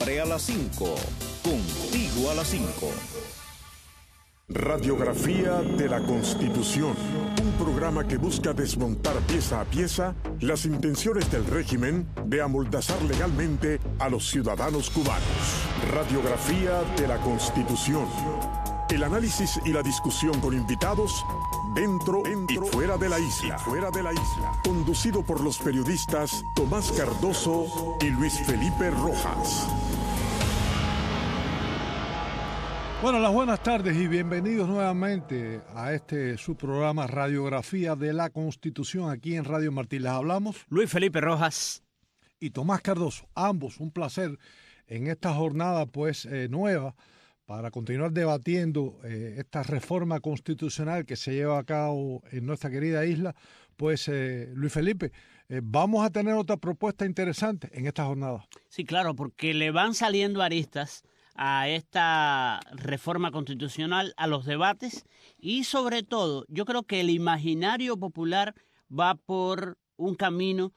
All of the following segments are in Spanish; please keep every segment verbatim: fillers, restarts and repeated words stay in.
Siempre a las cinco. Contigo a las cinco. Radiografía de la Constitución, un programa que busca desmontar pieza a pieza las intenciones del régimen de amoldazar legalmente a los ciudadanos cubanos. Radiografía de la Constitución. El análisis y la discusión con invitados dentro, dentro y fuera de la isla. Y fuera de la isla. Conducido por los periodistas Tomás Cardoso y Luis Felipe Rojas. Bueno, las buenas tardes y bienvenidos nuevamente a este su programa Radiografía de la Constitución aquí en Radio Martí. Les hablamos Luis Felipe Rojas y Tomás Cardoso, ambos un placer en esta jornada pues eh, nueva para continuar debatiendo eh, esta reforma constitucional que se lleva a cabo en nuestra querida isla. Pues eh, Luis Felipe, eh, vamos a tener otra propuesta interesante en esta jornada. Sí, claro, porque le van saliendo aristas a esta reforma constitucional, a los debates y sobre todo yo creo que el imaginario popular va por un camino,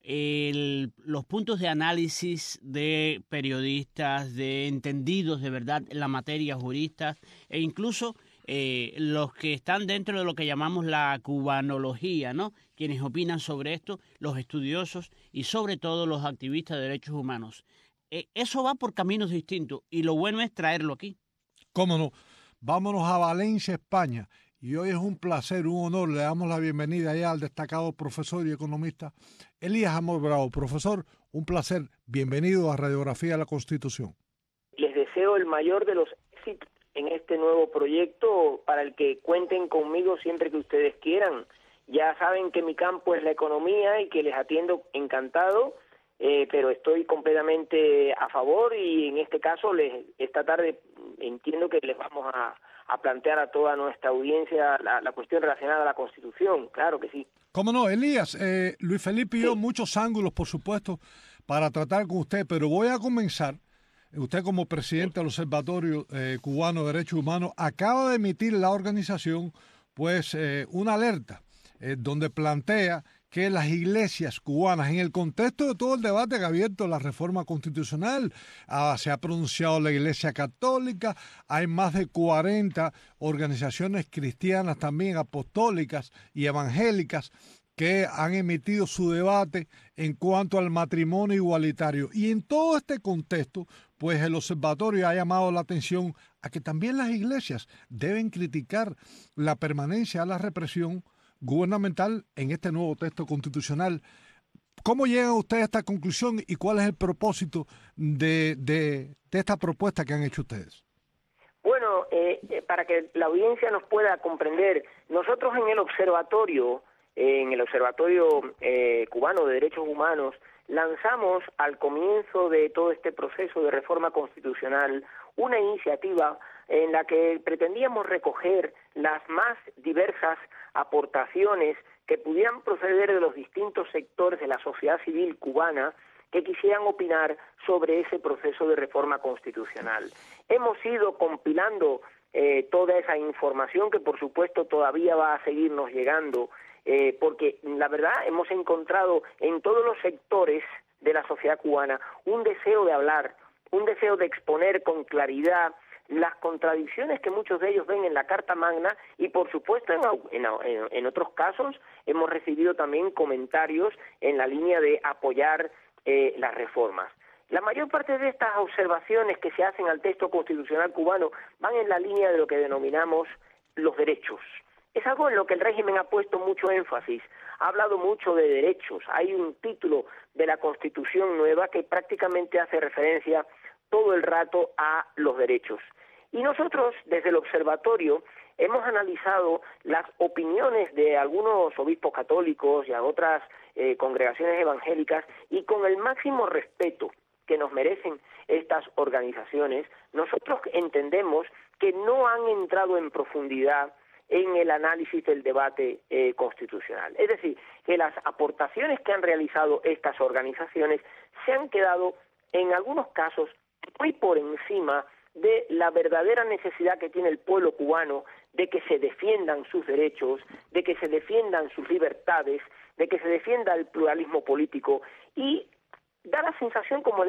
el, los puntos de análisis de periodistas, de entendidos de verdad en la materia, juristas e incluso eh, los que están dentro de lo que llamamos la cubanología, ¿no? Quienes opinan sobre esto, los estudiosos y sobre todo los activistas de derechos humanos. Eso va por caminos distintos y lo bueno es traerlo aquí. Cómo no. Vámonos a Valencia, España. Y hoy es un placer, un honor. Le damos la bienvenida ya al destacado profesor y economista Elías Amor Bravo. Profesor, un placer. Bienvenido a Radiografía de la Constitución. Les deseo el mayor de los éxitos en este nuevo proyecto para el que cuenten conmigo siempre que ustedes quieran. Ya saben que mi campo es la economía y que les atiendo encantado. Eh, pero estoy completamente a favor y en este caso les, esta tarde entiendo que les vamos a, a plantear a toda nuestra audiencia la, la cuestión relacionada a la Constitución, claro que sí. ¿Cómo no, Elías? Eh, Luis Felipe y sí. yo, muchos ángulos, por supuesto, para tratar con usted, pero voy a comenzar. Usted como presidente del Observatorio eh, Cubano de Derechos Humanos acaba de emitir la organización pues eh, una alerta eh, donde plantea que las iglesias cubanas, en el contexto de todo el debate que ha abierto la reforma constitucional, ah, se ha pronunciado la Iglesia Católica, hay más de cuarenta organizaciones cristianas también, apostólicas y evangélicas, que han emitido su debate en cuanto al matrimonio igualitario. Y en todo este contexto, pues el observatorio ha llamado la atención a que también las iglesias deben criticar la permanencia de la represión gubernamental en este nuevo texto constitucional. ¿Cómo llegan ustedes a esta conclusión y cuál es el propósito de, de, de esta propuesta que han hecho ustedes? Bueno, eh, para que la audiencia nos pueda comprender, nosotros en el observatorio, eh, en el Observatorio eh, Cubano de Derechos Humanos, lanzamos al comienzo de todo este proceso de reforma constitucional una iniciativa en la que pretendíamos recoger las más diversas aportaciones que pudieran proceder de los distintos sectores de la sociedad civil cubana que quisieran opinar sobre ese proceso de reforma constitucional. Hemos ido compilando eh, toda esa información que por supuesto todavía va a seguirnos llegando, eh, porque la verdad hemos encontrado en todos los sectores de la sociedad cubana un deseo de hablar, un deseo de exponer con claridad las contradicciones que muchos de ellos ven en la Carta Magna y por supuesto en, en, en otros casos hemos recibido también comentarios en la línea de apoyar eh, las reformas. La mayor parte de estas observaciones que se hacen al texto constitucional cubano van en la línea de lo que denominamos los derechos. Es algo en lo que el régimen ha puesto mucho énfasis, ha hablado mucho de derechos. Hay un título de la Constitución nueva que prácticamente hace referencia todo el rato a los derechos. Y nosotros, desde el observatorio, hemos analizado las opiniones de algunos obispos católicos y a otras eh, congregaciones evangélicas y con el máximo respeto que nos merecen estas organizaciones, nosotros entendemos que no han entrado en profundidad en el análisis del debate eh, constitucional. Es decir, que las aportaciones que han realizado estas organizaciones se han quedado, en algunos casos, muy por encima de la verdadera necesidad que tiene el pueblo cubano de que se defiendan sus derechos, de que se defiendan sus libertades, de que se defienda el pluralismo político, y da la sensación como de que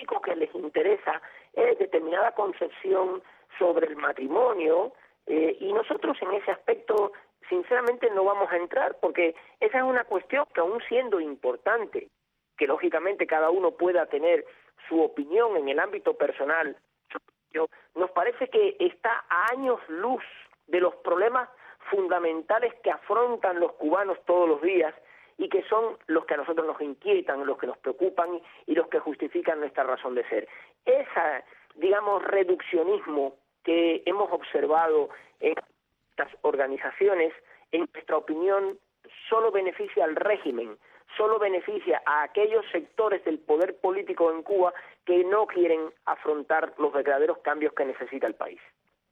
único que les interesa es determinada concepción sobre el matrimonio, eh, y nosotros en ese aspecto sinceramente no vamos a entrar, porque esa es una cuestión que, aún siendo importante, que lógicamente cada uno pueda tener su opinión en el ámbito personal, nos parece que está a años luz de los problemas fundamentales que afrontan los cubanos todos los días y que son los que a nosotros nos inquietan, los que nos preocupan y los que justifican nuestra razón de ser. Ese, digamos, reduccionismo que hemos observado en estas organizaciones, en nuestra opinión, solo beneficia al régimen, solo beneficia a aquellos sectores del poder político en Cuba que no quieren afrontar los verdaderos cambios que necesita el país.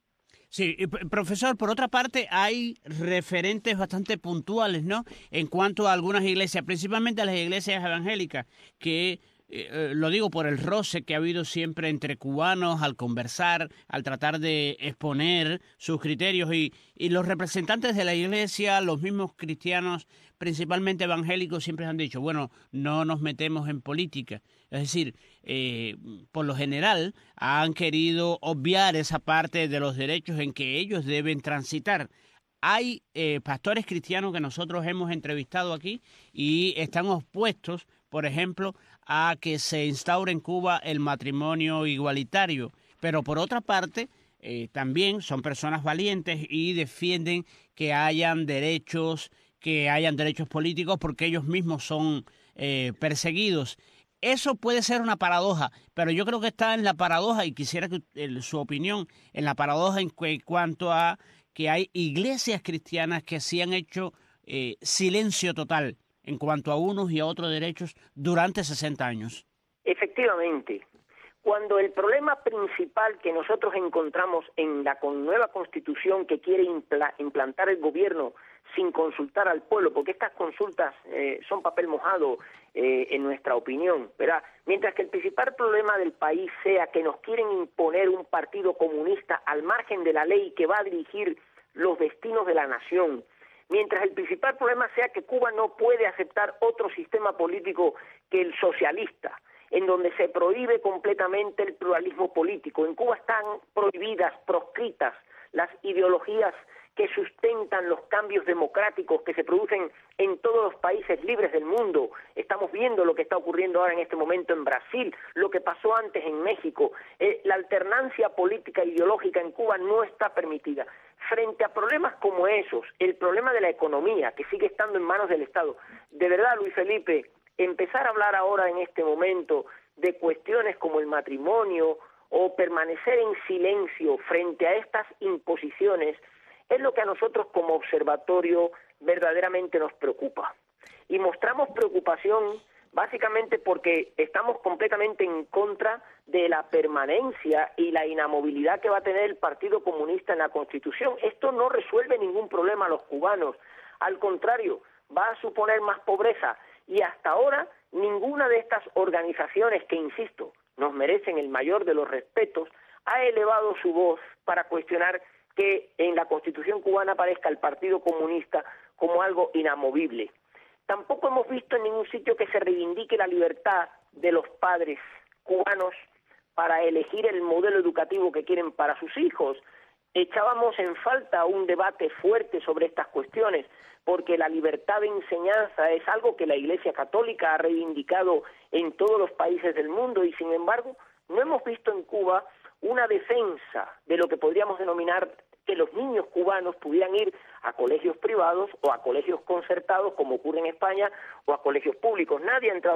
Sí, profesor, por otra parte, hay referentes bastante puntuales, ¿no?, en cuanto a algunas iglesias, principalmente a las iglesias evangélicas, que, eh, lo digo por el roce que ha habido siempre entre cubanos al conversar, al tratar de exponer sus criterios, y, y los representantes de la iglesia, los mismos cristianos, principalmente evangélicos, siempre han dicho, bueno, no nos metemos en política. Es decir, eh, por lo general han querido obviar esa parte de los derechos en que ellos deben transitar. Hay eh, pastores cristianos que nosotros hemos entrevistado aquí y están opuestos, por ejemplo, a que se instaure en Cuba el matrimonio igualitario. Pero por otra parte, eh, también son personas valientes y defienden que hayan derechos, que hayan derechos políticos porque ellos mismos son eh, perseguidos. Eso puede ser una paradoja, pero yo creo que está en la paradoja, y quisiera que el, su opinión en la paradoja en, en cuanto a que hay iglesias cristianas que sí han hecho eh, silencio total en cuanto a unos y a otros derechos durante sesenta años. Efectivamente, cuando el problema principal que nosotros encontramos en la nueva Constitución que quiere impla, implantar el gobierno sin consultar al pueblo, porque estas consultas eh, son papel mojado eh, en nuestra opinión, ¿verdad? Mientras que el principal problema del país sea que nos quieren imponer un partido comunista al margen de la ley que va a dirigir los destinos de la nación, mientras el principal problema sea que Cuba no puede aceptar otro sistema político que el socialista, en donde se prohíbe completamente el pluralismo político. En Cuba están prohibidas, proscritas las ideologías que sustentan los cambios democráticos que se producen en todos los países libres del mundo. Estamos viendo lo que está ocurriendo ahora en este momento en Brasil, lo que pasó antes en México. Eh, la alternancia política e ideológica en Cuba no está permitida. Frente a problemas como esos, el problema de la economía, que sigue estando en manos del Estado, de verdad, Luis Felipe, empezar a hablar ahora en este momento de cuestiones como el matrimonio o permanecer en silencio frente a estas imposiciones es lo que a nosotros como observatorio verdaderamente nos preocupa. Y mostramos preocupación básicamente porque estamos completamente en contra de la permanencia y la inamovilidad que va a tener el Partido Comunista en la Constitución. Esto no resuelve ningún problema a los cubanos, al contrario, va a suponer más pobreza. Y hasta ahora ninguna de estas organizaciones que, insisto, nos merecen el mayor de los respetos, ha elevado su voz para cuestionar que en la Constitución cubana aparezca el Partido Comunista como algo inamovible. Tampoco hemos visto en ningún sitio que se reivindique la libertad de los padres cubanos para elegir el modelo educativo que quieren para sus hijos. Echábamos en falta un debate fuerte sobre estas cuestiones, porque la libertad de enseñanza es algo que la Iglesia Católica ha reivindicado en todos los países del mundo y, sin embargo, no hemos visto en Cuba una defensa de lo que podríamos denominar que los niños cubanos pudieran ir a colegios privados o a colegios concertados, como ocurre en España, o a colegios públicos. Nadie ha entrado.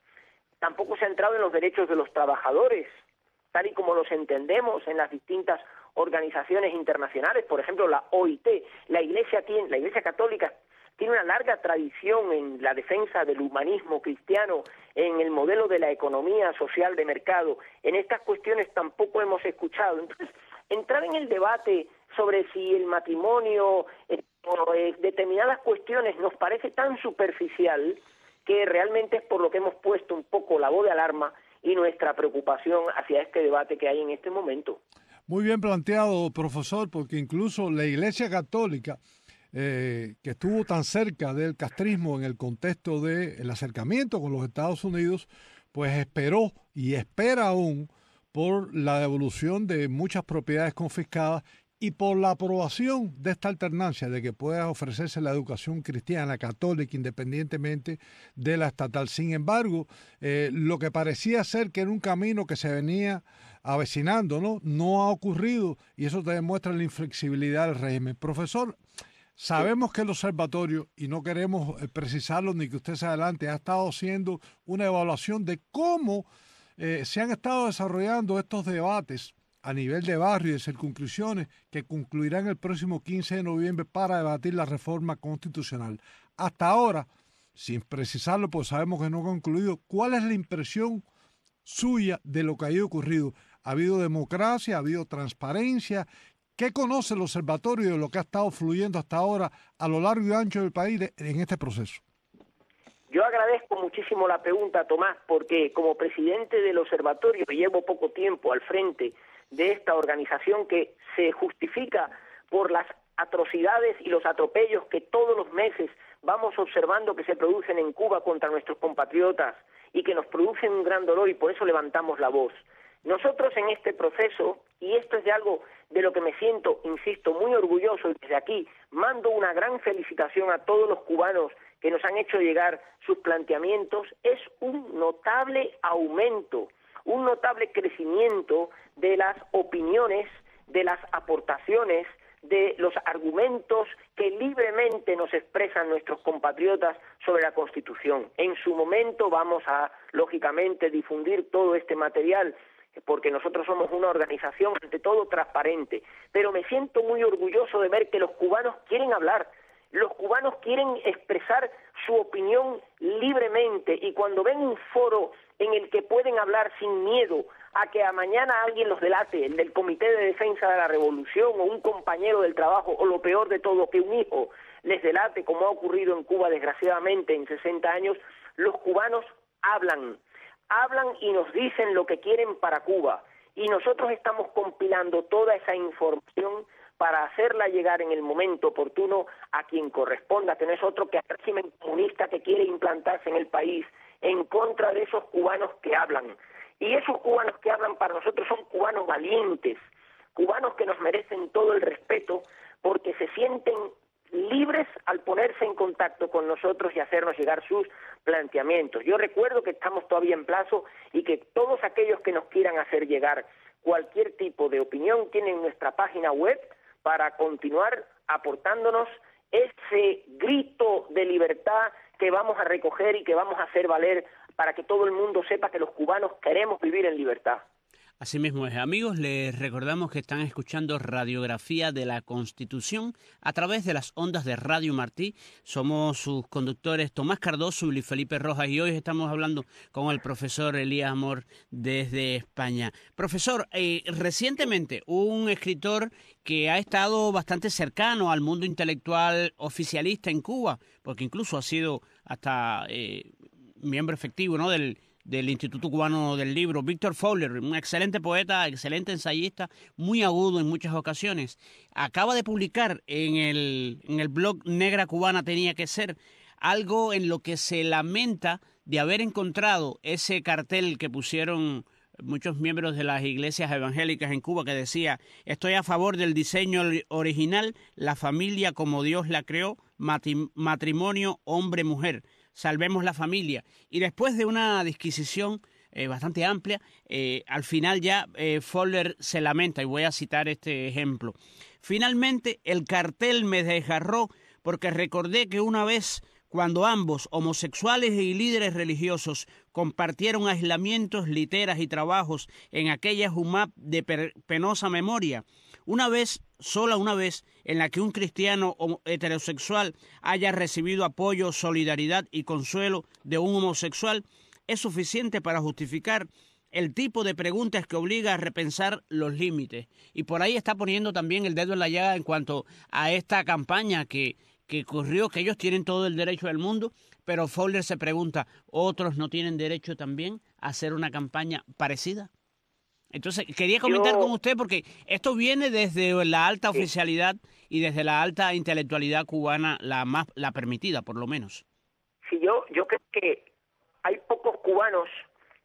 Tampoco se ha entrado en los derechos de los trabajadores, tal y como los entendemos en las distintas organizaciones internacionales, por ejemplo la O I T. La Iglesia tiene, la Iglesia Católica tiene una larga tradición en la defensa del humanismo cristiano, en el modelo de la economía social de mercado. En estas cuestiones tampoco hemos escuchado. Entonces, entrar en el debate sobre si el matrimonio eh, o eh, determinadas cuestiones nos parece tan superficial que realmente es por lo que hemos puesto un poco la voz de alarma y nuestra preocupación hacia este debate que hay en este momento. Muy bien planteado, profesor, porque incluso la Iglesia Católica, eh, que estuvo tan cerca del castrismo en el contexto del acercamiento con los Estados Unidos, pues esperó y espera aún por la devolución de muchas propiedades confiscadas y por la aprobación de esta alternancia de que pueda ofrecerse la educación cristiana, católica, independientemente de la estatal. Sin embargo, eh, lo que parecía ser que era un camino que se venía avecinando, ¿no? No ha ocurrido, y eso te demuestra la inflexibilidad del régimen. Profesor, sabemos que el observatorio, y no queremos precisarlo ni que usted se adelante, ha estado haciendo una evaluación de cómo eh, se han estado desarrollando estos debates a nivel de barrio y de circunscripciones que concluirán el próximo quince de noviembre para debatir la reforma constitucional. Hasta ahora, sin precisarlo, pues sabemos que no ha concluido, ¿cuál es la impresión suya de lo que ha ocurrido? ¿Ha habido democracia? ¿Ha habido transparencia? ¿Qué conoce el observatorio de lo que ha estado fluyendo hasta ahora a lo largo y ancho del país en este proceso? Yo agradezco muchísimo la pregunta, Tomás, porque como presidente del observatorio llevo poco tiempo al frente de esta organización que se justifica por las atrocidades y los atropellos que todos los meses vamos observando que se producen en Cuba contra nuestros compatriotas y que nos producen un gran dolor, y por eso levantamos la voz. Nosotros en este proceso, y esto es de algo de lo que me siento, insisto, muy orgulloso, y desde aquí mando una gran felicitación a todos los cubanos que nos han hecho llegar sus planteamientos, es un notable aumento, un notable crecimiento de las opiniones, de las aportaciones, de los argumentos que libremente nos expresan nuestros compatriotas sobre la Constitución. En su momento vamos a, lógicamente, difundir todo este material, porque nosotros somos una organización, ante todo, transparente. Pero me siento muy orgulloso de ver que los cubanos quieren hablar, los cubanos quieren expresar su opinión libremente, y cuando ven un foro en el que pueden hablar sin miedo a que a mañana alguien los delate, el del Comité de Defensa de la Revolución, o un compañero del trabajo, o lo peor de todo, que un hijo les delate, como ha ocurrido en Cuba desgraciadamente en sesenta años, los cubanos hablan, hablan y nos dicen lo que quieren para Cuba, y nosotros estamos compilando toda esa información para hacerla llegar en el momento oportuno a quien corresponda, que no es otro que al régimen comunista que quiere implantarse en el país, en contra de esos cubanos que hablan. Y esos cubanos que hablan para nosotros son cubanos valientes, cubanos que nos merecen todo el respeto, porque se sienten libres al ponerse en contacto con nosotros y hacernos llegar sus planteamientos. Yo recuerdo que estamos todavía en plazo, y que todos aquellos que nos quieran hacer llegar cualquier tipo de opinión tienen nuestra página web para continuar aportándonos ese grito de libertad que vamos a recoger y que vamos a hacer valer, para que todo el mundo sepa que los cubanos queremos vivir en libertad. Así mismo es. Amigos, les recordamos que están escuchando Radiografía de la Constitución a través de las ondas de Radio Martí. Somos sus conductores Tomás Cardoso y Luis Felipe Rojas, y hoy estamos hablando con el profesor Elías Amor desde España. Profesor, eh, recientemente un escritor que ha estado bastante cercano al mundo intelectual oficialista en Cuba, porque incluso ha sido hasta eh, miembro efectivo, ¿no?, del del Instituto Cubano del Libro, Víctor Fowler, un excelente poeta, excelente ensayista, muy agudo en muchas ocasiones, acaba de publicar en el, en el blog Negra Cubana Tenía que Ser algo en lo que se lamenta de haber encontrado ese cartel que pusieron muchos miembros de las iglesias evangélicas en Cuba, que decía: estoy a favor del diseño original, la familia como Dios la creó, matrimonio hombre-mujer, salvemos la familia. Y después de una disquisición eh, bastante amplia, eh, al final ya eh, Fowler se lamenta, y voy a citar este ejemplo: finalmente el cartel me desgarró porque recordé que una vez, cuando ambos, homosexuales y líderes religiosos, compartieron aislamientos, literas y trabajos en aquella Jumap de penosa memoria, una vez, sola una vez, en la que un cristiano heterosexual haya recibido apoyo, solidaridad y consuelo de un homosexual, es suficiente para justificar el tipo de preguntas que obliga a repensar los límites. Y por ahí está poniendo también el dedo en la llaga en cuanto a esta campaña que, que ocurrió, que ellos tienen todo el derecho del mundo, pero Fowler se pregunta, ¿otros no tienen derecho también a hacer una campaña parecida? Entonces, quería comentar yo, con usted, porque esto viene desde la alta oficialidad y desde la alta intelectualidad cubana, la más la permitida, por lo menos. Sí, yo, yo creo que hay pocos cubanos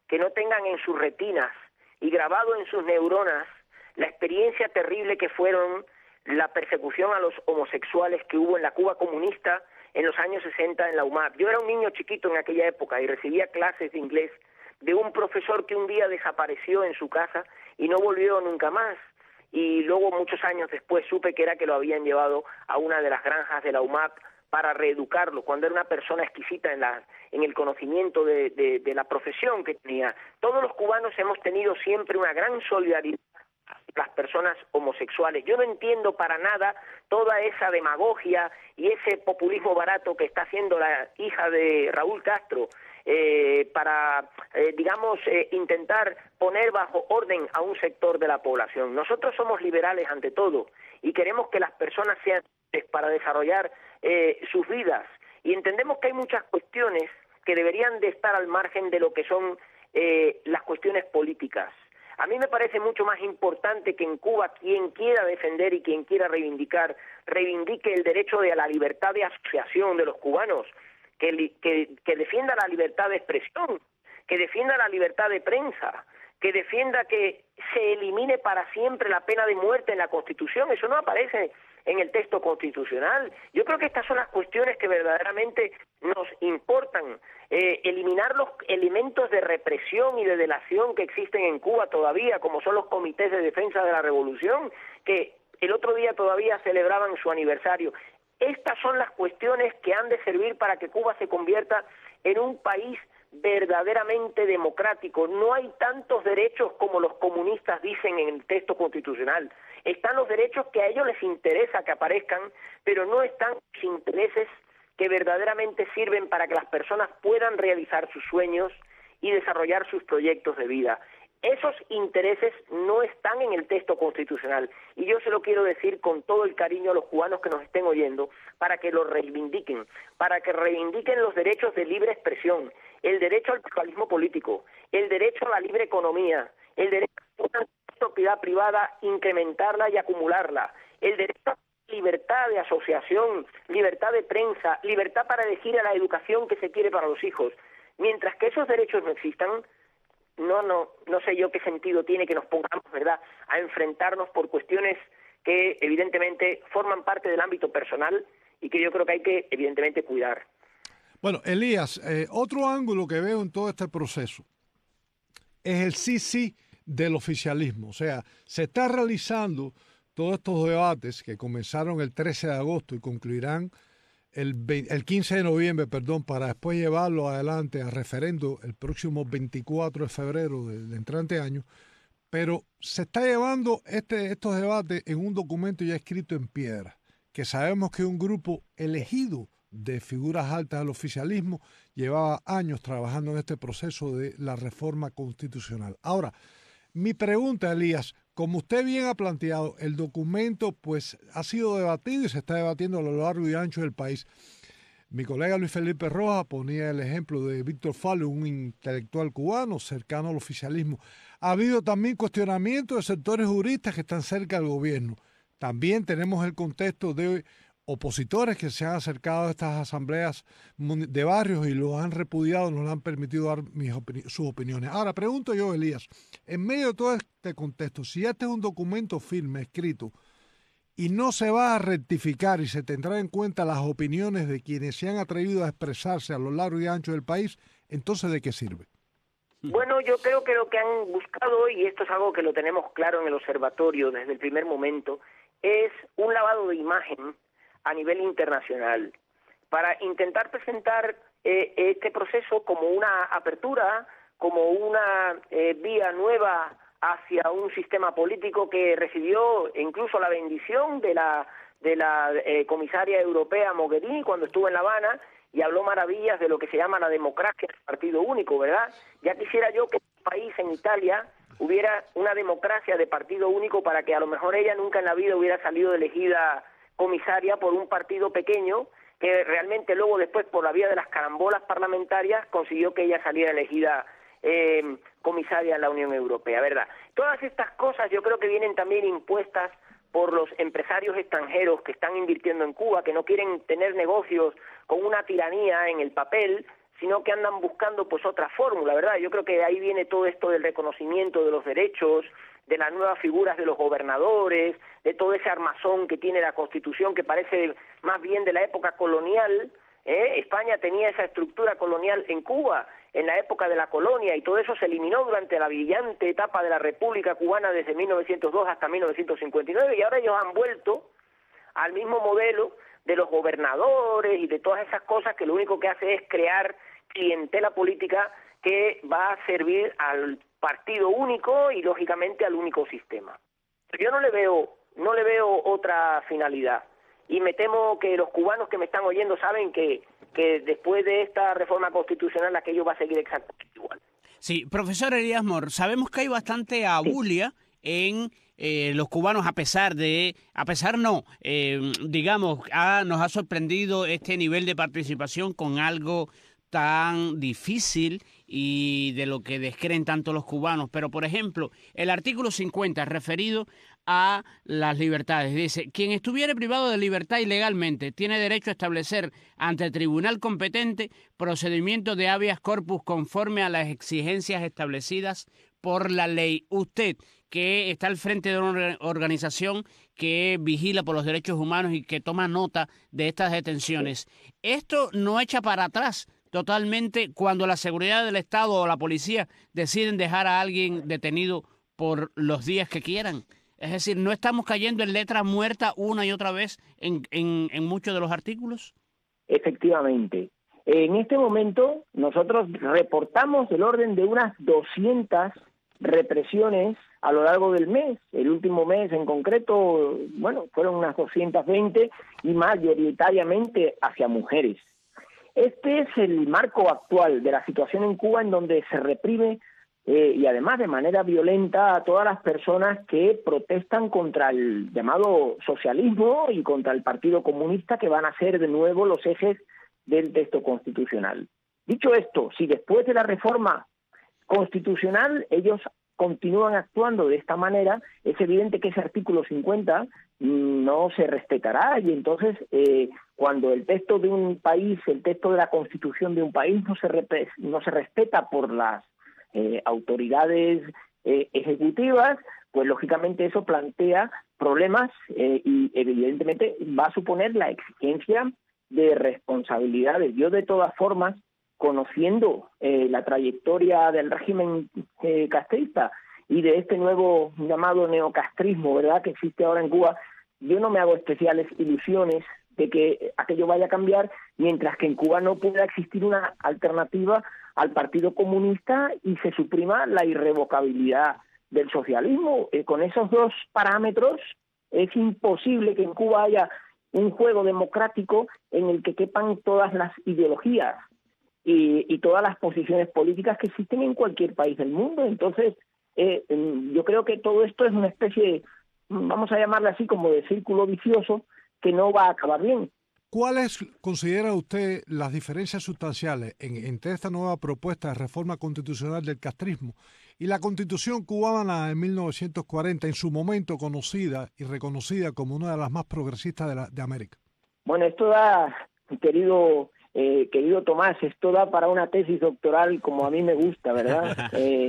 que no tengan en sus retinas y grabado en sus neuronas la experiencia terrible que fueron la persecución a los homosexuales que hubo en la Cuba comunista en los años sesenta en la U M A P. Yo era un niño chiquito en aquella época y recibía clases de inglés de un profesor que un día desapareció en su casa y no volvió nunca más. Y luego, muchos años después, supe que era que lo habían llevado a una de las granjas de la U M A P para reeducarlo, cuando era una persona exquisita en, la, en el conocimiento de, de, de la profesión que tenía. Todos los cubanos hemos tenido siempre una gran solidaridad las personas homosexuales. Yo no entiendo para nada toda esa demagogia y ese populismo barato que está haciendo la hija de Raúl Castro eh, para, eh, digamos, eh, intentar poner bajo orden a un sector de la población. Nosotros somos liberales ante todo y queremos que las personas sean libres para desarrollar eh, sus vidas, y entendemos que hay muchas cuestiones que deberían de estar al margen de lo que son eh, las cuestiones políticas. A mí me parece mucho más importante que en Cuba quien quiera defender y quien quiera reivindicar, reivindique el derecho de a la libertad de asociación de los cubanos, que, que, que defienda la libertad de expresión, que defienda la libertad de prensa, que defienda que se elimine para siempre la pena de muerte en la Constitución. Eso no aparece en el texto constitucional. Yo creo que estas son las cuestiones que verdaderamente nos importan. Eh, eliminar los elementos de represión y de delación que existen en Cuba todavía, como son los comités de defensa de la revolución, que el otro día todavía celebraban su aniversario. Estas son las cuestiones que han de servir para que Cuba se convierta en un país verdaderamente democrático. No hay tantos derechos como los comunistas dicen en el texto constitucional. Están los derechos que a ellos les interesa que aparezcan, pero no están los intereses que verdaderamente sirven para que las personas puedan realizar sus sueños y desarrollar sus proyectos de vida. Esos intereses no están en el texto constitucional, y yo se lo quiero decir con todo el cariño a los cubanos que nos estén oyendo, para que lo reivindiquen, para que reivindiquen los derechos de libre expresión, el derecho al pluralismo político, el derecho a la libre economía, el derecho a una propiedad privada, incrementarla y acumularla, el derecho a libertad de asociación, libertad de prensa, libertad para elegir a la educación que se quiere para los hijos. Mientras que esos derechos no existan, no, no, no sé yo qué sentido tiene que nos pongamos, ¿verdad?, a enfrentarnos por cuestiones que evidentemente forman parte del ámbito personal y que yo creo que hay que evidentemente cuidar. Bueno, Elías, eh, otro ángulo que veo en todo este proceso es el sí sí del oficialismo. O sea, se está realizando todos estos debates que comenzaron el trece de agosto y concluirán el, veinte, el quince de noviembre, perdón, para después llevarlo adelante a referendo el próximo veinticuatro de febrero del entrante año. Pero se está llevando este, estos debates en un documento ya escrito en piedra, que sabemos que un grupo elegido de figuras altas del oficialismo llevaba años trabajando en este proceso de la reforma constitucional. Ahora, mi pregunta, Elías, como usted bien ha planteado, el documento pues ha sido debatido y se está debatiendo a lo largo y ancho del país. Mi colega Luis Felipe Rojas ponía el ejemplo de Víctor Falo, un intelectual cubano cercano al oficialismo. Ha habido también cuestionamientos de sectores juristas que están cerca del gobierno. También tenemos el contexto de opositores que se han acercado a estas asambleas de barrios y los han repudiado, no les han permitido dar mis opini- sus opiniones. Ahora, pregunto yo, Elías, en medio de todo este contexto, si este es un documento firme, escrito, y no se va a rectificar y se tendrá en cuenta las opiniones de quienes se han atrevido a expresarse a lo largo y ancho del país, entonces, ¿de qué sirve? Bueno, yo creo que lo que han buscado, y esto es algo que lo tenemos claro en el observatorio desde el primer momento, es un lavado de imagen a nivel internacional, para intentar presentar eh, este proceso como una apertura, como una eh, vía nueva hacia un sistema político que recibió incluso la bendición de la de la eh, comisaria europea Mogherini cuando estuvo en La Habana y habló maravillas de lo que se llama la democracia del partido único, ¿verdad? Ya quisiera yo que en un país, en Italia, hubiera una democracia de partido único para que a lo mejor ella nunca en la vida hubiera salido elegida comisaria por un partido pequeño que realmente luego después por la vía de las carambolas parlamentarias consiguió que ella saliera elegida eh, comisaria en la Unión Europea, ¿verdad? Todas estas cosas yo creo que vienen también impuestas por los empresarios extranjeros que están invirtiendo en Cuba, que no quieren tener negocios con una tiranía en el papel, sino que andan buscando pues otra fórmula, ¿verdad? Yo creo que ahí viene todo esto del reconocimiento de los derechos, de las nuevas figuras de los gobernadores, de todo ese armazón que tiene la Constitución, que parece más bien de la época colonial. ¿eh? España tenía esa estructura colonial en Cuba, en la época de la colonia, y todo eso se eliminó durante la brillante etapa de la República Cubana desde mil novecientos dos hasta mil novecientos cincuenta y nueve, y ahora ellos han vuelto al mismo modelo de los gobernadores y de todas esas cosas que lo único que hace es crear clientela política que va a servir al partido único y lógicamente al único sistema. Yo no le veo, no le veo otra finalidad, y me temo que los cubanos que me están oyendo saben que, que después de esta reforma constitucional aquello va a seguir exactamente igual. Sí, profesor Elías Mor, sabemos que hay bastante abulia sí. en eh, los cubanos, a pesar de, a pesar no, eh, digamos, ha, nos ha sorprendido este nivel de participación con algo tan difícil y de lo que descreen tanto los cubanos. Pero, por ejemplo, el artículo cincuenta referido a las libertades dice: quien estuviere privado de libertad ilegalmente tiene derecho a establecer ante el tribunal competente procedimiento de habeas corpus conforme a las exigencias establecidas por la ley. Usted, que está al frente de una organización que vigila por los derechos humanos y que toma nota de estas detenciones, ¿esto no echa para atrás totalmente cuando la seguridad del Estado o la policía deciden dejar a alguien detenido por los días que quieran? Es decir, ¿no estamos cayendo en letra muerta una y otra vez en, en, en muchos de los artículos? Efectivamente. En este momento nosotros reportamos del orden de unas doscientas represiones a lo largo del mes. El último mes en concreto, bueno, fueron unas doscientas veinte y mayoritariamente hacia mujeres. Este es el marco actual de la situación en Cuba, en donde se reprime eh, y además de manera violenta a todas las personas que protestan contra el llamado socialismo y contra el Partido Comunista, que van a ser de nuevo los ejes del texto constitucional. Dicho esto, si después de la reforma constitucional ellos continúan actuando de esta manera, es evidente que ese artículo cincuenta no se respetará, y entonces eh, cuando el texto de un país, el texto de la Constitución de un país no se, rep- no se respeta por las eh, autoridades eh, ejecutivas, pues lógicamente eso plantea problemas eh, y evidentemente va a suponer la exigencia de responsabilidades. Yo de todas formas, conociendo eh, la trayectoria del régimen eh, castrista y de este nuevo llamado neocastrismo, ¿verdad?, que existe ahora en Cuba, yo no me hago especiales ilusiones de que aquello vaya a cambiar, mientras que en Cuba no pueda existir una alternativa al Partido Comunista y se suprima la irrevocabilidad del socialismo. Eh, con esos dos parámetros es imposible que en Cuba haya un juego democrático en el que quepan todas las ideologías y, y todas las posiciones políticas que existen en cualquier país del mundo. Entonces, eh, yo creo que todo esto es una especie, vamos a llamarle así, como de círculo vicioso que no va a acabar bien. ¿Cuáles considera usted las diferencias sustanciales en, entre esta nueva propuesta de reforma constitucional del castrismo y la Constitución cubana de mil novecientos cuarenta, en su momento conocida y reconocida como una de las más progresistas de, la, de América? Bueno, esto da, querido eh, querido Tomás, esto da para una tesis doctoral como a mí me gusta, ¿verdad? eh,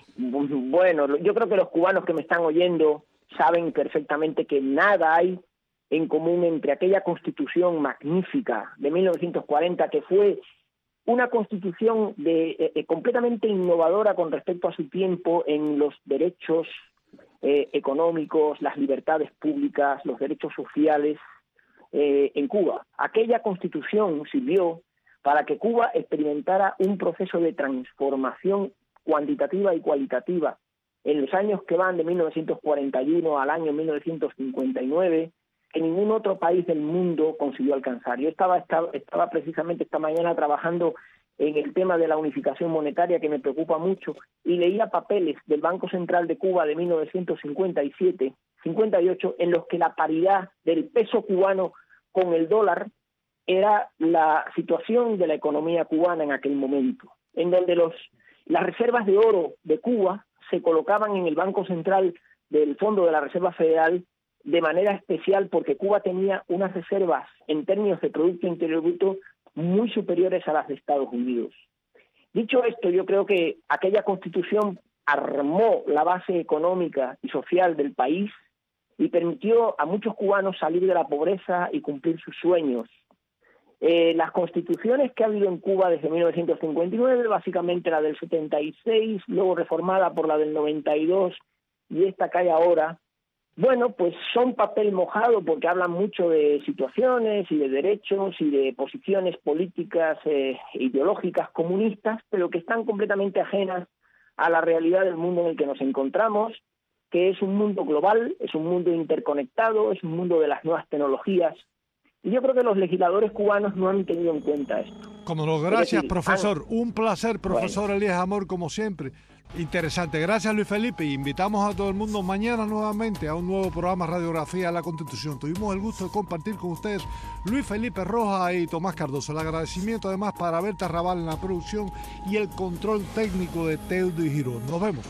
bueno, yo creo que los cubanos que me están oyendo saben perfectamente que nada hay en común entre aquella Constitución magnífica de mil novecientos cuarenta, que fue una Constitución de, eh, completamente innovadora con respecto a su tiempo en los derechos eh, económicos, las libertades públicas, los derechos sociales eh, en Cuba. Aquella Constitución sirvió para que Cuba experimentara un proceso de transformación cuantitativa y cualitativa en los años que van de mil novecientos cuarenta y uno al año mil novecientos cincuenta y nueve, que ningún otro país del mundo consiguió alcanzar. Yo estaba, estaba, estaba precisamente esta mañana trabajando en el tema de la unificación monetaria, que me preocupa mucho, y leía papeles del Banco Central de Cuba de mil novecientos cincuenta y siete, cincuenta y ocho, en los que la paridad del peso cubano con el dólar era la situación de la economía cubana en aquel momento, en donde los, las reservas de oro de Cuba se colocaban en el Banco Central del Fondo de la Reserva Federal de manera especial, porque Cuba tenía unas reservas en términos de Producto Interior Bruto muy superiores a las de Estados Unidos. Dicho esto, yo creo que aquella Constitución armó la base económica y social del país y permitió a muchos cubanos salir de la pobreza y cumplir sus sueños. Eh, las constituciones que ha habido en Cuba desde mil novecientos cincuenta y nueve, básicamente la del setenta y seis, luego reformada por la del noventa y dos y esta que hay ahora, bueno, pues son papel mojado porque hablan mucho de situaciones y de derechos y de posiciones políticas e ideológicas comunistas, pero que están completamente ajenas a la realidad del mundo en el que nos encontramos, que es un mundo global, es un mundo interconectado, es un mundo de las nuevas tecnologías. Y yo creo que los legisladores cubanos no han tenido en cuenta esto. Como no, gracias, decir, profesor. han... Un placer, profesor bueno. Elías Amor, como siempre. Interesante. Gracias, Luis Felipe. Y invitamos a todo el mundo mañana nuevamente a un nuevo programa Radiografía de la Constitución. Tuvimos el gusto de compartir con ustedes Luis Felipe Rojas y Tomás Cardoso. El agradecimiento además para Berta Raval en la producción y el control técnico de Teudo y Girón. Nos vemos.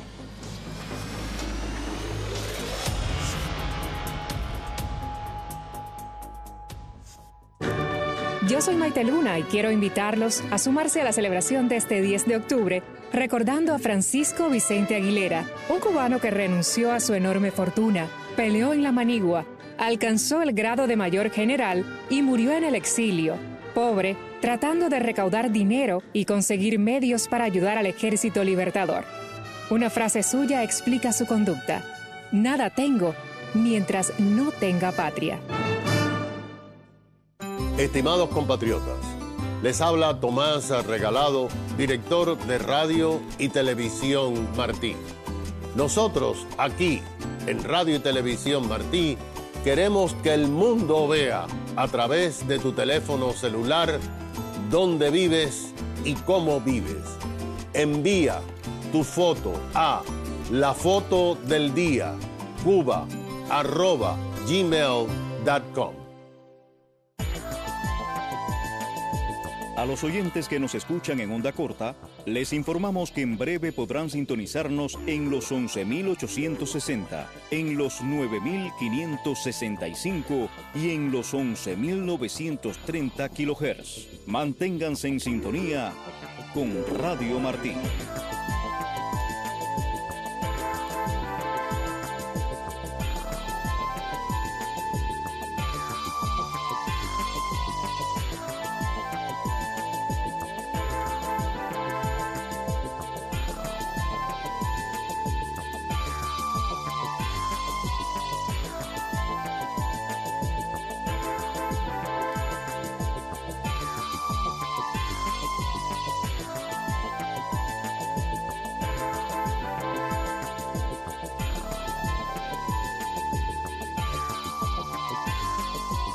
Yo soy Maite Luna y quiero invitarlos a sumarse a la celebración de este diez de octubre, recordando a Francisco Vicente Aguilera, un cubano que renunció a su enorme fortuna, peleó en la Manigua, alcanzó el grado de mayor general y murió en el exilio, pobre, tratando de recaudar dinero y conseguir medios para ayudar al ejército libertador. Una frase suya explica su conducta: nada tengo mientras no tenga patria. Estimados compatriotas, les habla Tomás Regalado, director de Radio y Televisión Martí. Nosotros, aquí, en Radio y Televisión Martí, queremos que el mundo vea, a través de tu teléfono celular, dónde vives y cómo vives. Envía tu foto a la foto del día, cuba, arroba, gmail punto com. A los oyentes que nos escuchan en onda corta, les informamos que en breve podrán sintonizarnos en los once mil ochocientos sesenta, en los nueve mil quinientos sesenta y cinco y en los once mil novecientos treinta kilohertz. Manténganse en sintonía con Radio Martí.